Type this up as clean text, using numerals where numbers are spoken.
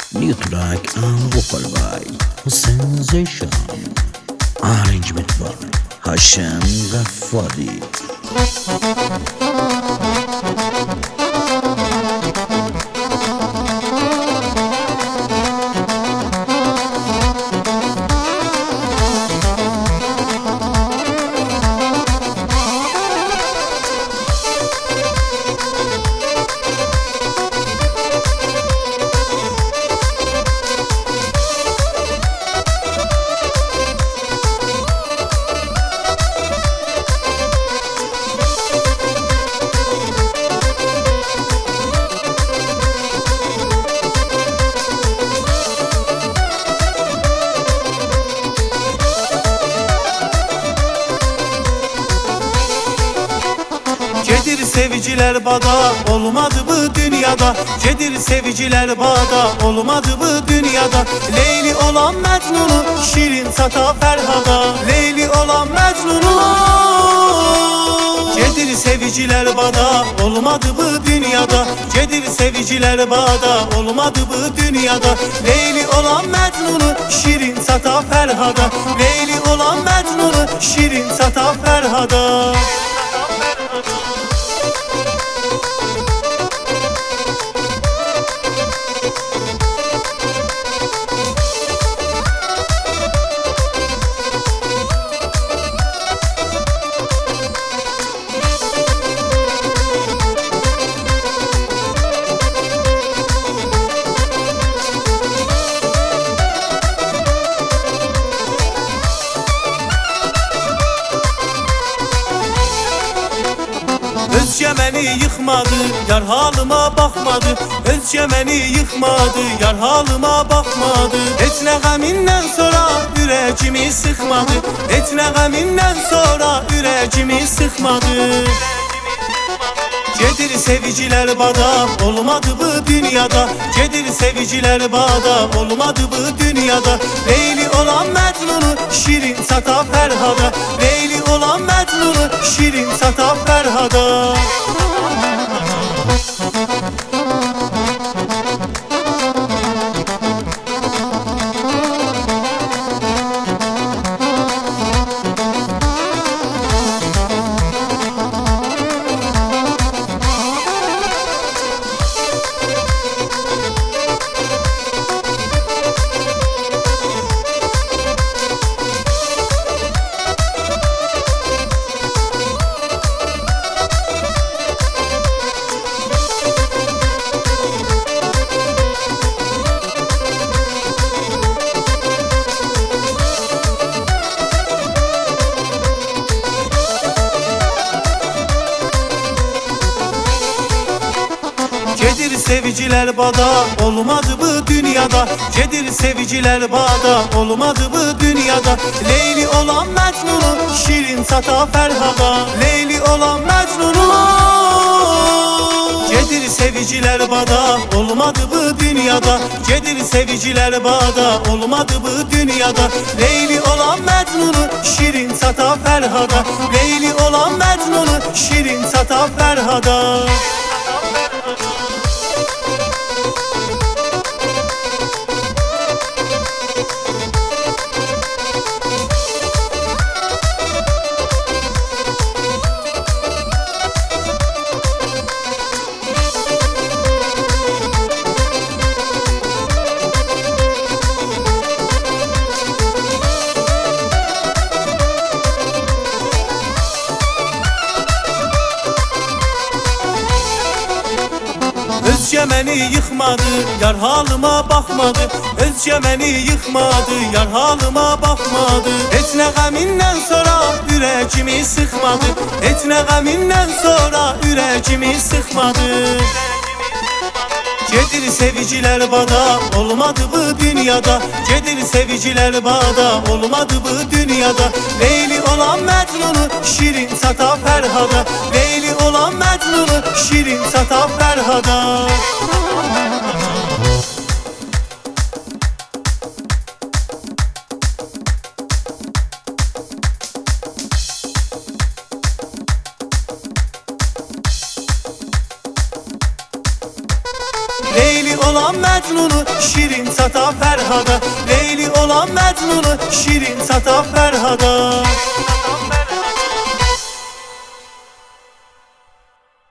New track and vocal by Sensation. Arrangement by Hashem Ghaffari. Cedir seviciler bada, olmadı bu dünyada. Cedir seviciler bada, olmadı bu dünyada. Leyli olan Mecnun'u, şirin sata Ferhada. Leyli olan Mecnun'u. Cedir seviciler bada, olmadı bu dünyada. Cedir seviciler bada, olmadı bu dünyada. Leyli olan Mecnun'u, şirin sata Ferhada. Leyli olan Mecnun'u, şirin sata Ferhada. Özce beni yıkmadı, yar halıma bakmadı. Özce beni yıkmadı, yar halıma bakmadı. Etne gaminden sonra yüreğimi sıkmadı. Etne gaminden sonra yüreğimi sıkmadı. Cedir seviciler bada, olmadı bu dünyada. Cedir seviciler bada, olmadı bu dünyada. Leyli olan Mecnun'u, şirin sata Ferhada. Leyli olan Mecnun'u, şirin sata Ferhada. Cedir seviciler bada, olmadı bu dünyada. Cedir seviciler bada, olmadı bu dünyada. Leyli olan Mecnun'u, şirin sata Ferhada. Leyli olan Mecnun'u. Cedir seviciler bada, olmadı bu dünyada. Cedir seviciler bada, olmadı bu dünyada. Leyli olan Mecnun'u, şirin sata Ferhada. Leyli olan Mecnun'u, şirin sata Ferhada. Özce beni yıkmadı, yar halıma bakmadı. Özce beni yıkmadı, yar halıma bakmadı. Etne gaminden sonra yüreğimi sıkmadı. Etne gaminden sonra yüreğimi sıkmadı. Cedir seviciler bada, olmadı bu dünyada. Cedir seviciler bada, olmadı bu dünyada. Leyli olan Mecnun'u, şirin sata Ferhada. Leyli olan Mecnun'u, şirin sata Ferhada. Leyli olan Mecnun'u, şirin sata Ferhada. Leyli olan Mecnun'u, şirin sata Ferhada.